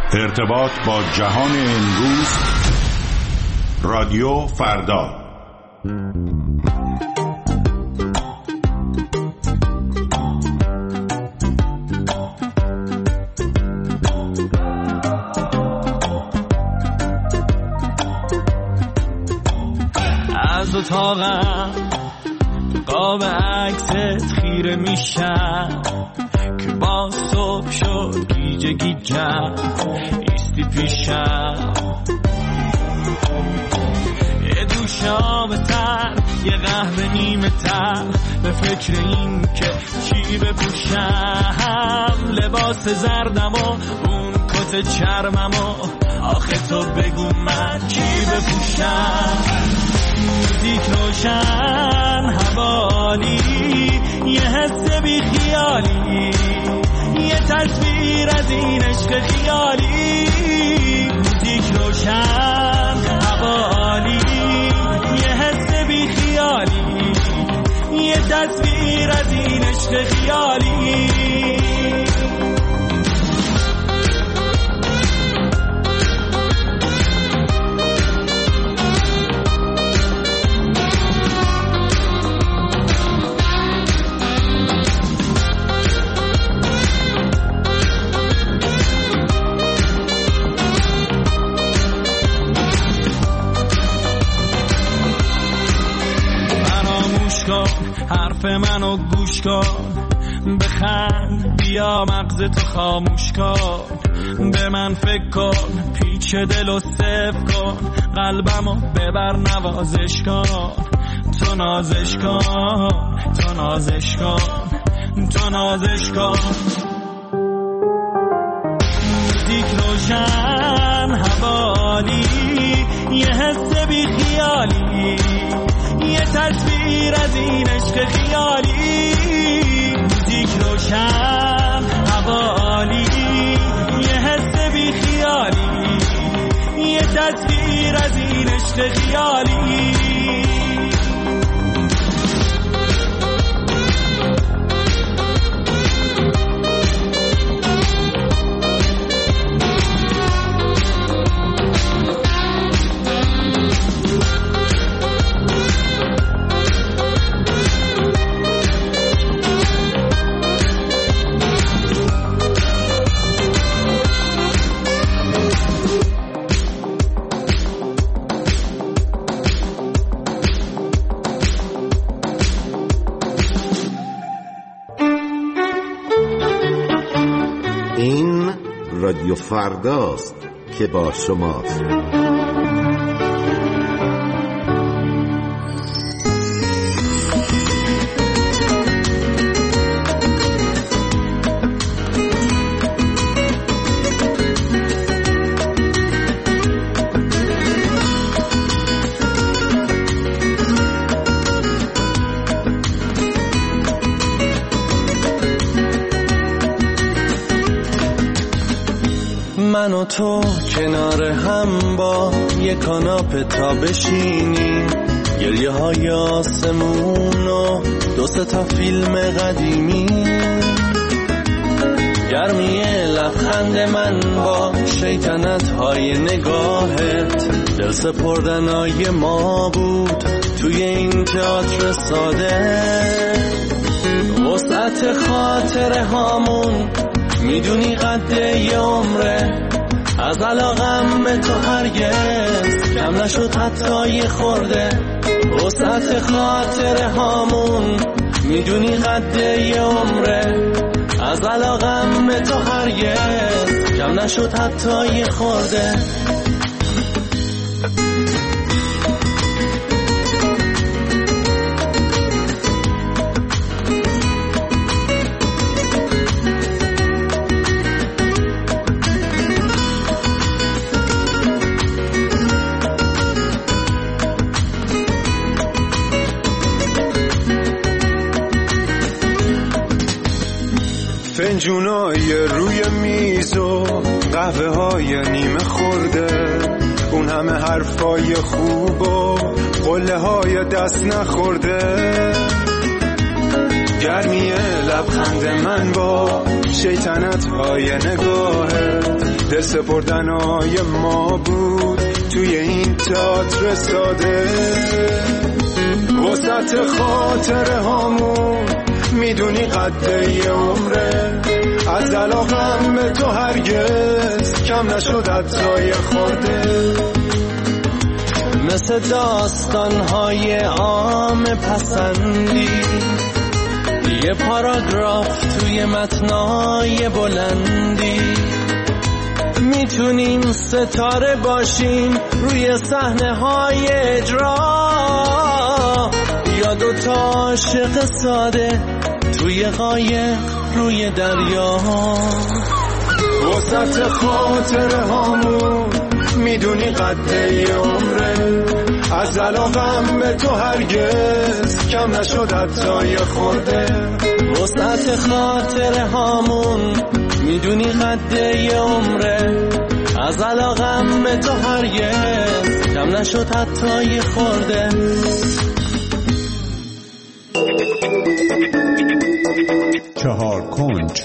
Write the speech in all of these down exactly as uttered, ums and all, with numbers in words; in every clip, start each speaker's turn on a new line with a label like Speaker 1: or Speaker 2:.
Speaker 1: ارتباط با جهان امروز، رادیو فردا.
Speaker 2: از اتاقم قاب عکست خیره میشم که با صبح شد گیجه گیجم ایستی پیشم، یه دوش آب تر، یه قهوه نیمه تر، به فکر این که چی بپوشم، لباس زردم و اون کت چرمم و آخه تو بگو من چی بپوشم. موزیک روشن، حوالی، یه حس بی خیالی، یه تصویر از این عشق خیالی. موزیک روشن، حوالی، یه حس بی خیالی، یه تصویر از این عشق خیالی. حرف منو گوش کن، بخند، بیا مغز تو خاموش کن، به من فکر کن، پیچ دلو صف کن، قلبمو ببر نوازش کن، تو نازش کن، تو نازش کن، تو نازش کن. موزیک روشن، حوالی، یه حس بی خیالی، یه تصویر از این عشق خیالی. موزیک روشن، حوالی، یه حس بی خیالی، یه تصویر از این عشق خیالی.
Speaker 3: رادیو فرداست که با شماست.
Speaker 2: من و تو کنار هم با یه کاناپه تا بشینیم، گریه های آسمون و دو سه تا فیلم قدیمی، گرمی لبخند من با شیطنت های نگاهت، دل سپردنای ما بود توی این تئاتر ساده. وسعت خاطره هامون میدونی قده یه عمره، از علاقم به تو هرگز کم نشد حتی یه خورده. وسعت خاطره هامون میدونی قده یه عمره، از علاقم به تو هرگز کم نشد حتی یه خورده.
Speaker 4: فنجونای روی میز و قهوه های نیمه خورده، اون همه حرفای خوب و قله های دست نخورده، گرمی لبخند من با شیطنت های نگاهت، دل سپردنای ما بود توی این تئاتر ساده. وسط خاطره هامون میدونی قد یه عمره، از علاقم به تو هرگز کم نشد حتی خورده.
Speaker 2: مثل داستان‌های عام پسندی، یه پاراگراف توی متنای بلندی، میتونیم ستاره باشیم روی صحنه‌های اجرا، یا دو تا عاشق ساده توی قایق روی دریا.
Speaker 4: وسط خاطره هامون میدونی قد یه عمره، از علاقم به تو هرگز کم نشد حتی خورده.
Speaker 2: وسط خاطره هامون میدونی قد یه عمره، از علاقم به تو هرگز کم نشد حتی خورده.
Speaker 1: چهار کنج.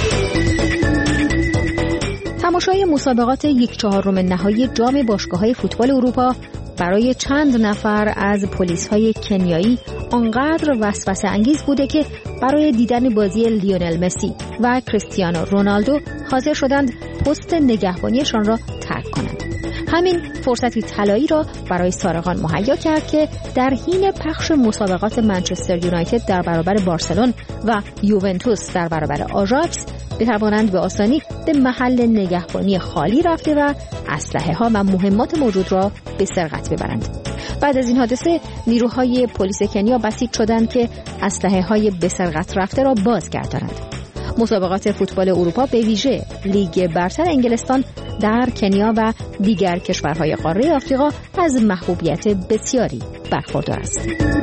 Speaker 5: تماشای مسابقات یک چهارم نهایی جام باشگاه‌های فوتبال اروپا برای چند نفر از پلیس‌های کنیایی آنقدر وسوسه انگیز بوده که برای دیدن بازی لیونل مسی و کریستیانو رونالدو حاضر شدند پست نگهبانیشان را ترک کنند. همین فرصتی طلایی را برای سارقان مهیا کرد که در حین پخش مسابقات منچستر یونایتد در برابر بارسلون و یوونتوس در برابر آژاکس بتوانند به آسانی به محل نگهبانی خالی رفته و اسلحه ها و مهمات موجود را به سرقت ببرند. بعد از این حادثه نیروهای پلیس کنیا بسیج شدند که اسلحه های به سرقت رفته را بازگردانند. مسابقات فوتبال اروپا به ویژه لیگ برتر انگلستان در کنیا و دیگر کشورهای قاره آفریقا از محبوبیت بسیاری برخوردار است.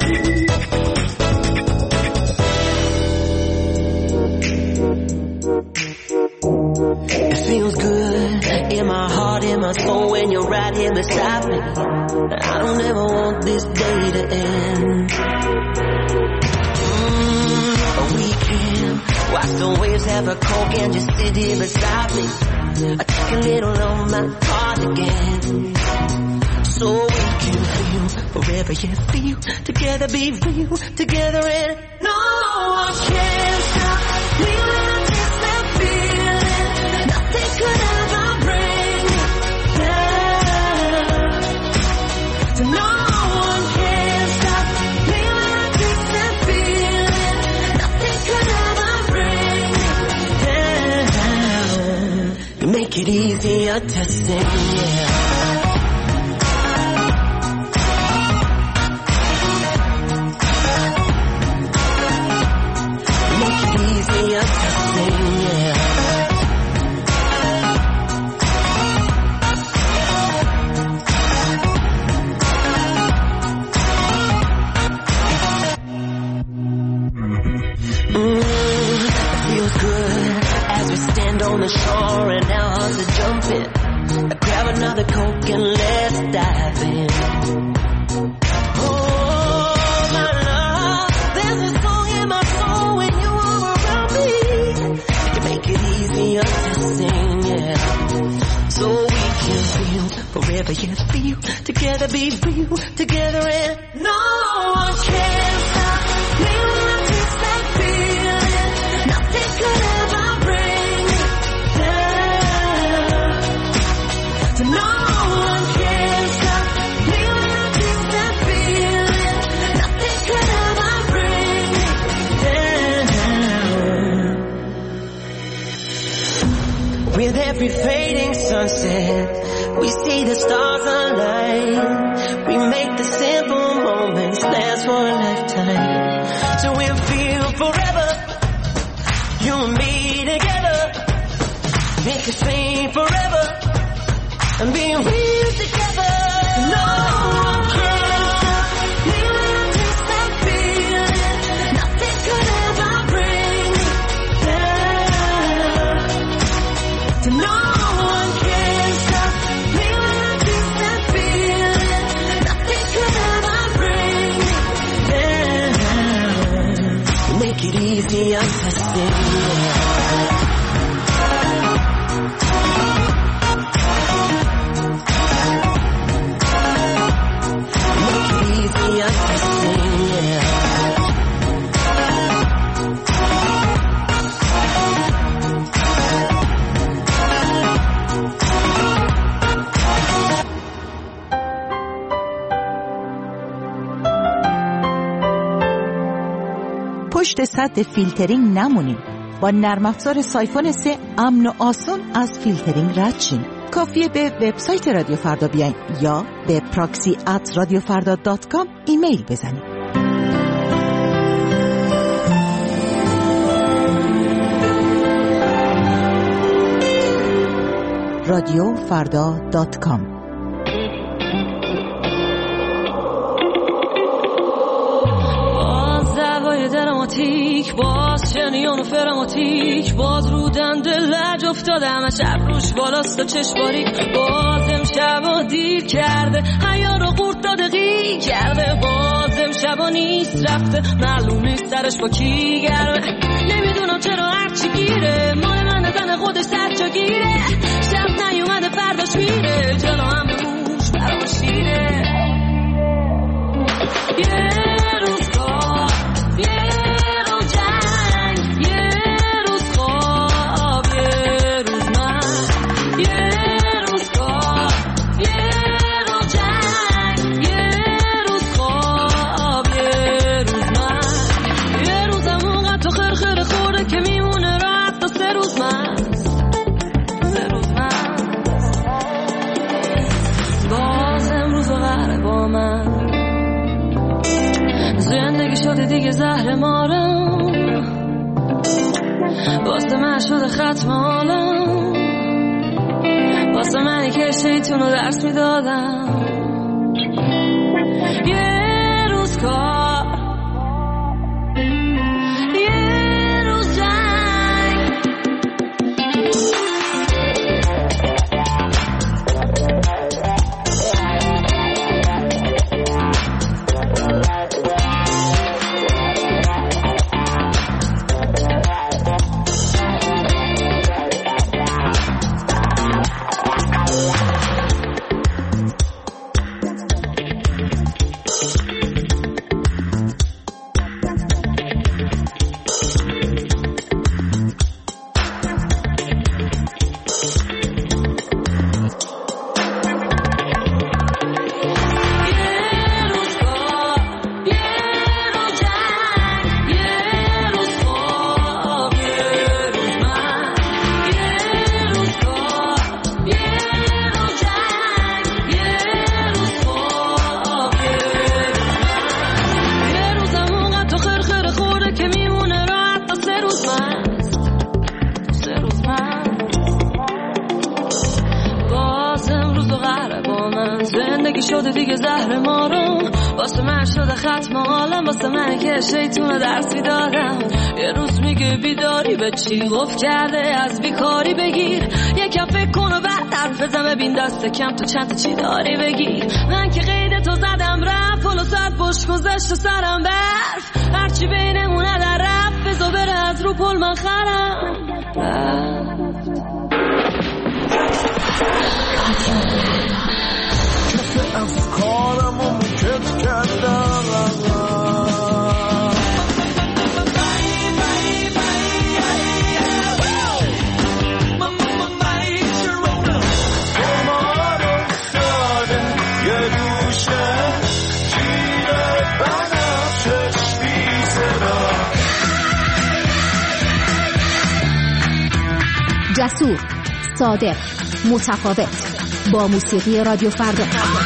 Speaker 6: Feels good in my heart, in my soul when you're right here beside me. I don't ever want this day to end. Mm, a weekend, watch the waves have a coke and just sit here beside me. I take a little on my heart again, so we can feel forever. Yeah, feel together, be real together, and no one can stop me when I taste that feeling. Nothing could ever bring me down. So no one can stop me when I taste that feeling. Nothing could ever bring me down. You make it easier to sing, yeah. You make it easier to sing, yeah. On the shore and our hearts are jumping. Grab another Coke and let's dive in. Oh, my love, there's a song in my soul when you are around me. You can make it easier to sing, yeah. So we can feel forever, yeah, feel together, be real together, and no one can stop me when I taste that feeling. Nothing could ever bring. No one can stop me when I taste that feeling. Nothing could ever bring me down. With every fading sunset, we see the stars align. We make the simple moments last for a lifetime. So we'll feel forever, you and me together. Make us sing forever and being real together. No one can stop me when I taste that feeling. Nothing could ever bring me down. So no one can stop me when I taste that feeling. Nothing could ever bring me down. Make it easier to sing.
Speaker 7: پشت سد فیلترینگ نمونیم. با نرم افزار سایفون سه امن و آسان از فیلترینگ رد شیم. کافیه به وبسایت رادیو فردا بیاین یا به پراکسی ات رادیو فردا دات کام ایمیل بزنید. رادیو فردا دات کام.
Speaker 8: دراماتیک باز شنیان و فراماتیک باز رو دنده لج افتاده همه شب روش بالاست و چشماری باز امشبا دیر کرده حیا رو قورت داده غی کرده باز امشبا نیست رفته معلوم نیست سرش با کی گرمه نمیدونم چرا هرچی گیره مال من زن خودش سرچا گیره شب نیومده فرداش میره جلو هم به موش برام شیره یه روز کار یه روز جنگ یه روز خواب یه روز من یه روز کار یه روز جنگ یه روز خواب یه روز من یه روزم اونقدر تو خرخره خورده که میمونه راحت تا سه روز من سه روز من باز امروز و قهره با من زندگی شده دیگه زهر مارم واسه من شده ختم حالم واسه منی که شیطون رو درس میدادم یه روز کار یه روز جنگ شده دیگه زهر مارم واسه من شده ختم حالم واسه من که شیطون درس میدادم یه روز میگه بیداری به چی گفت کرده از بیکاری بگیر یکم فکر کن و بعد حرف بزن ببین دست کم تو چند تا چی داری بگیر من که قید تو زدم رفت پلو ساعت بش گذشت و سرم برف هرچی بینمونه در رفت بزا بره از رو پل من خرم
Speaker 2: افکارم رو مکت کردم امار افتاده یه دوشه جیره بنفشش بیزرا
Speaker 5: جسور، صادق، متفاوت با موسیقی رادیو فردا.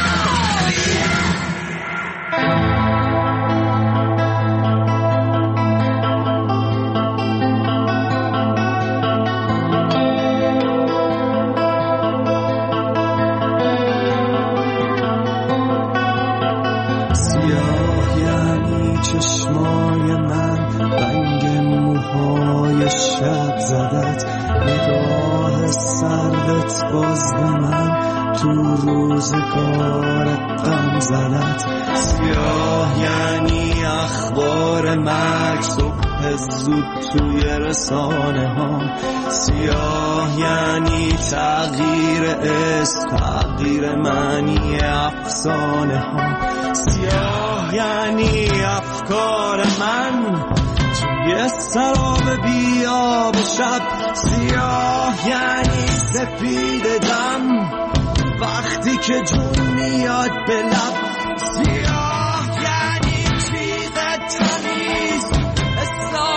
Speaker 2: سیاه یعنی چشمای من رنگ موهای شب زدت نگاه سردت باز به من تو روزگار غم زدت سیاه یعنی اخبار مرگ صبح زود توی رسانه ها سیاه یعنی تغییر اسم تغییر معنی افسانه ها سیاه یعنی افکار من توی سراب بیاب شب سیاه یعنی سپید دم وقتی که جون میاد به لب سیاه یعنی چیز تمیز حساب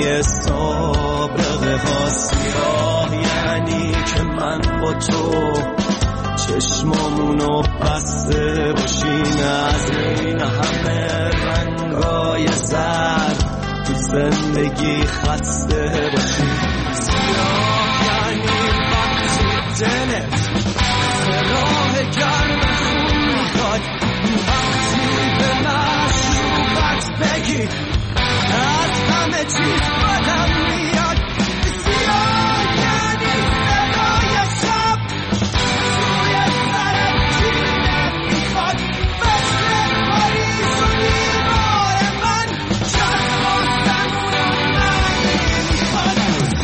Speaker 2: همه سابقه ها سیاه، یعنی که من با تو چشمامونو بسته باشیم از این همه رنگای زرد تو زندگی خسته باشیم. سیاه یعنی وقتی دلت راه گرم خون میخواد، وقتی به مشروبت بگی از همه چیز بدم میاد. سیاه یعنی صدای شب توی سرم چینه میخواد، مثل پاریس و دیوار من چشم و زمون و معنی میخواد.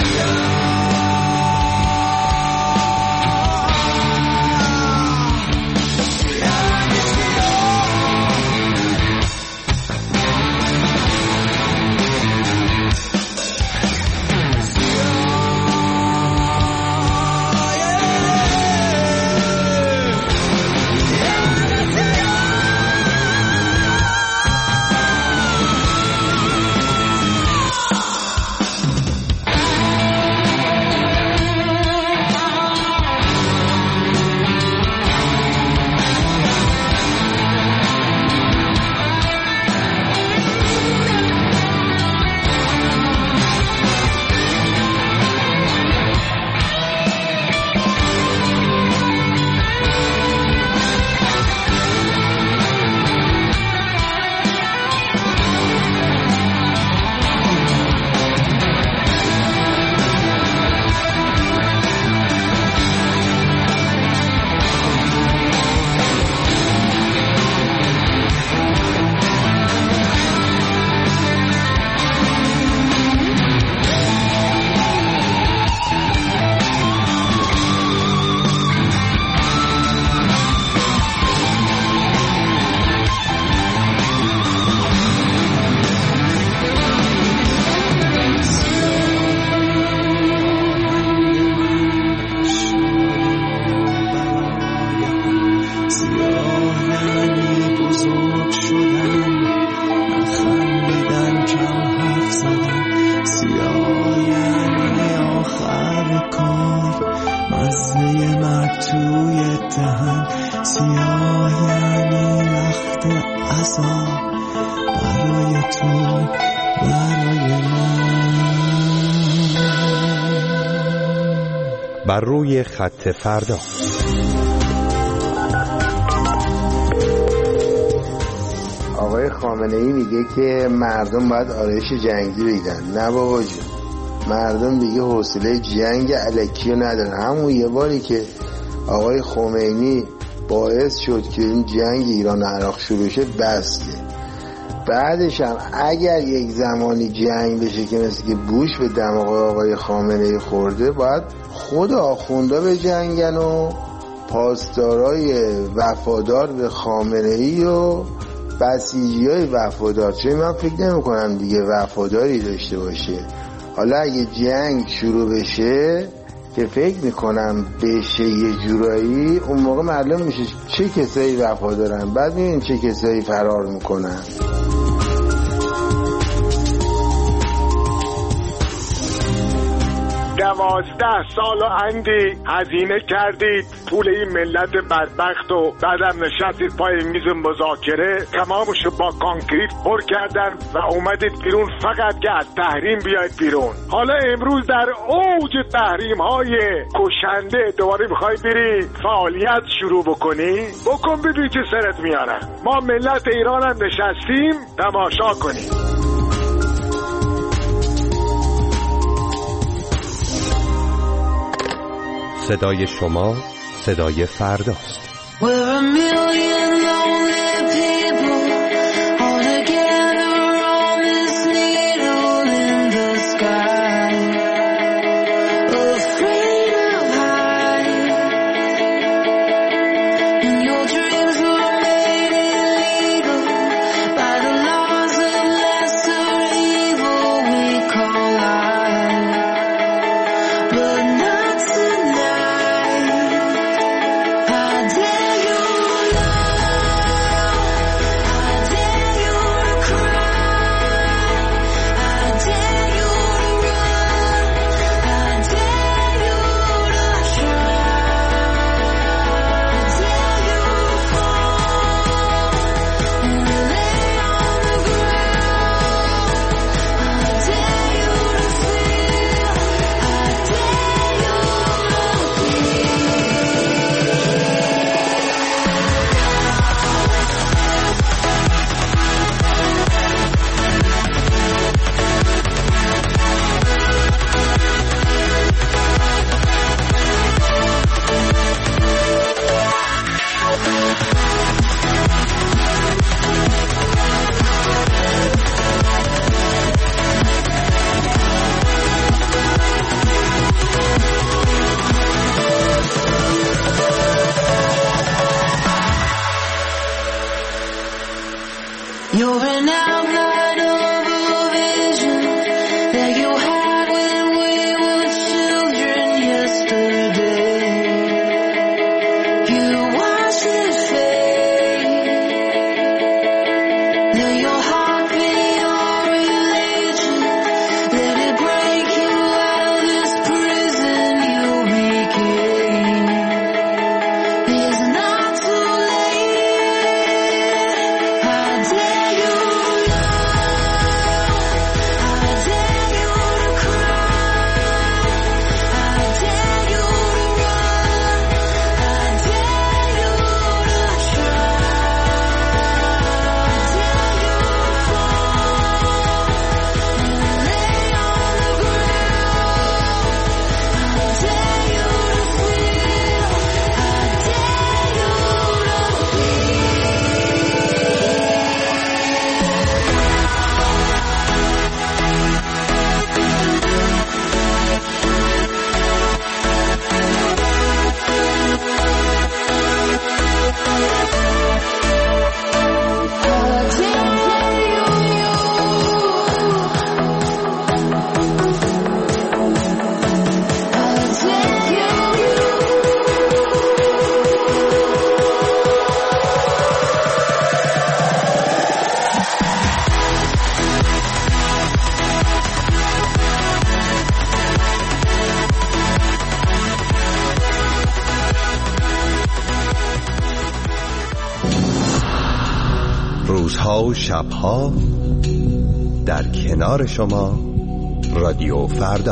Speaker 1: بر روی خط فردا.
Speaker 9: آقای خامنه‌ای میگه که مردم باید آرایش جنگی بگیرن. نه بابا جون، مردم دیگه حوصله جنگ الکی رو ندارن. همون یه باری که آقای خمینی باعث شد که این جنگ ایران و عراق شروع شه بسته. بعدش هم اگر یک زمانی جنگ بشه که مثل که بوش به دماغ آقای خامنه‌ای خورده، باید خود آخوندا به جنگن و پاسدارای وفادار به خامنه‌ای و بسیجیای وفادار. چون من فکر نمی کنم دیگه وفاداری داشته باشه. حالا اگه جنگ شروع بشه که فکر میکنم بشه یه جورایی، اون موقع معلوم میشه چه کسایی وفادارن، بعد میبینیم چه کسایی فرار میکنن.
Speaker 10: دوازده سال و اندی هزینه کردید پول این ملت بدبخت و بعدم نشستید پای میز مذاکره، تمامشو با کانکریت پر کردن و اومدید بیرون فقط که از تحریم بیاید بیرون. حالا امروز در اوج تحریم های کشنده دوباره میخوای بری فعالیت شروع بکنی؟ بکن ببین چه سرت میارن. ما ملت ایران هم نشستیم تماشا کنیم.
Speaker 1: صدای شما صدای فرداست. روزها و شبها در کنار شما رادیو فردا.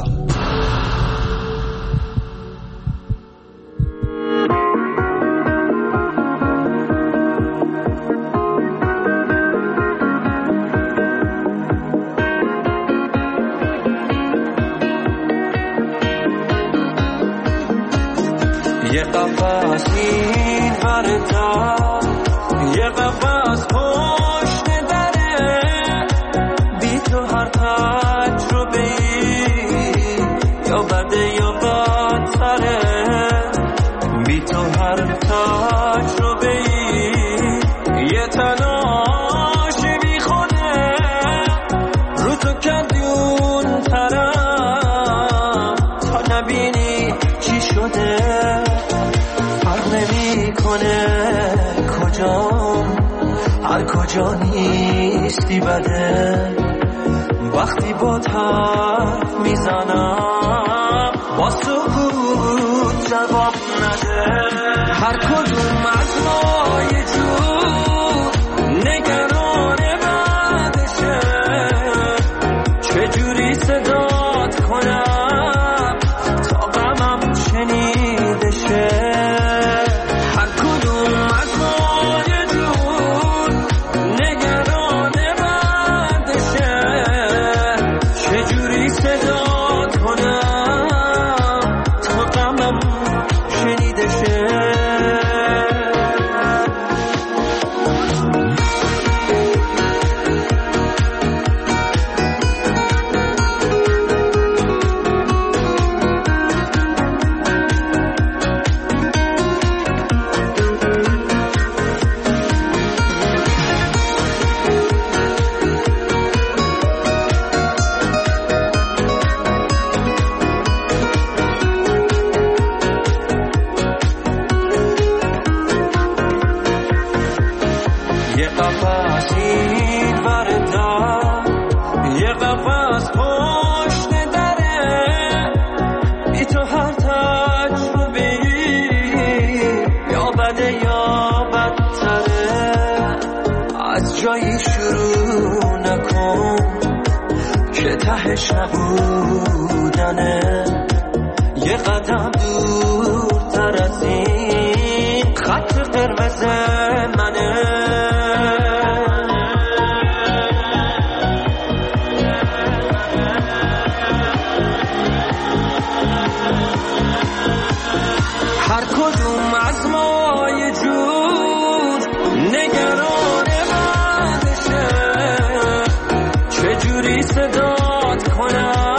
Speaker 2: یه قفص این وردا، یه قفص پشت دره، بی تو هر تجربه یا بده یا بدتره، بی تو هر تجربه یه تلاش بی خوده، رو تو کردی اون طرف تا نبینی چی شده. کجام هر کجا نیستی بده، وقتی با حرف میزنم با سکوت جواب نده. هر کدوم از ما یه جور نگران بعدشه، چجوری صدات کنم تا غمم شنیده شه. جایی شروع نکن که تهش نبودنه، یه قدم دورتر از این خط قرمز منه. هر کدوم از ما یه جور نگران بعدشه، چجوری صدات کنم